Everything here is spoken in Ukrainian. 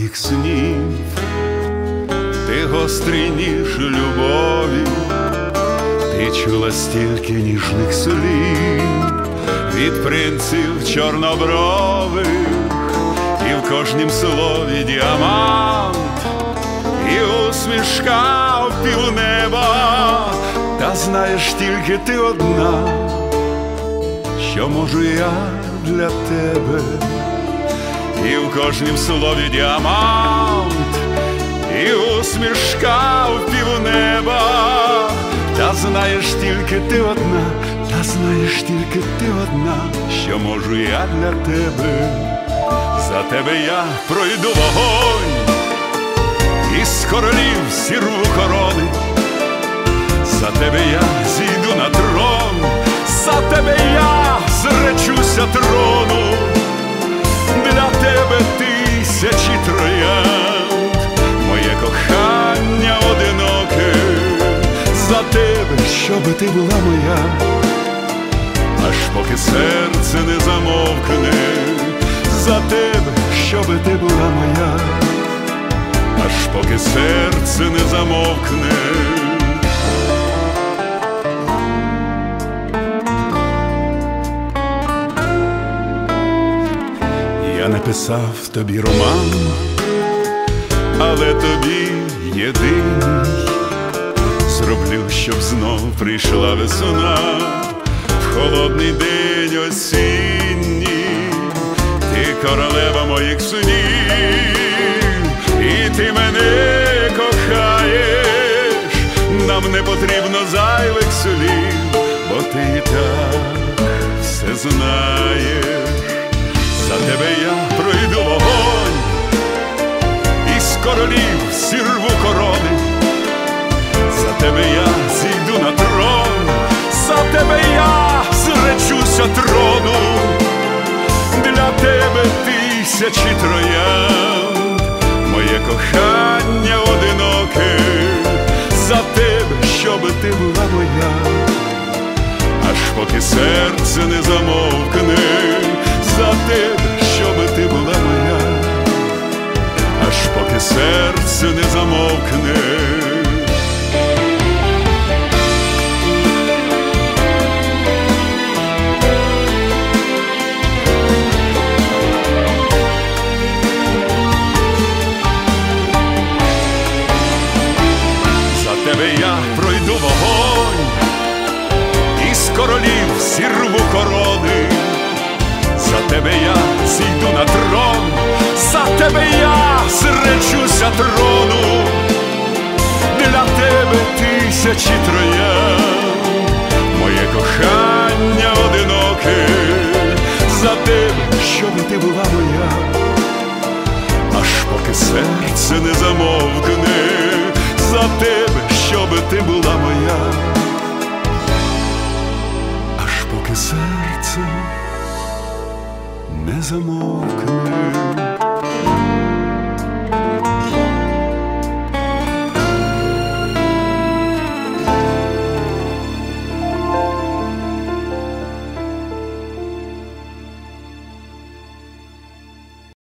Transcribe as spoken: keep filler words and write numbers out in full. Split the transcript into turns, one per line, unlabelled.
моїх снів, ти гострий ніж любові, ти чула стільки ніжних слів від принців чорнобрових, і в кожнім слові діамант, і усмішка в півнеба. Та знаєш, тільки ти одна, що можу я для тебе. І в кожнім слові діамант, і усмішка в півнеба. Та знаєш, тільки ти одна, та знаєш, тільки ти одна, що можу я для тебе. За тебе я пройду вогонь, із королів зірву корони. За тебе я зійду на трон, за тебе я зречуся трону. Для тебе тисячі троянд, моє кохання одиноке. За тебе, щоби ти була моя, аж поки серце не замовкне. За тебе, щоби ти була моя, аж поки серце не замовкне. Я написав тобі роман, але тобі єдиний зроблю, щоб знов прийшла весна в холодний день осінній. Ти королева моїх снів, і ти мене кохаєш. Нам не потрібно зайвих слів, бо ти і так все знаєш. За тебе я пройду вогонь, із королів зірву корони. За тебе я зійду на трон, за тебе я зречуся трону. Для тебе тисячі троянд, моє кохання одиноке. За тебе, щоби ти була моя, аж поки серце не замовкне. За тебе, щоби ти була моя, аж поки серце не замовкне. За тебе я пройду вогонь, із королів зірву корони. За тебе я зійду на трон, за тебе я зречуся трону. Для тебе тисячі троянд, моє кохання одиноке. За тебе, щоби ти була моя, аж поки серце не замовкне. За тебе, щоби ти була моя, аж поки серце не замовкне.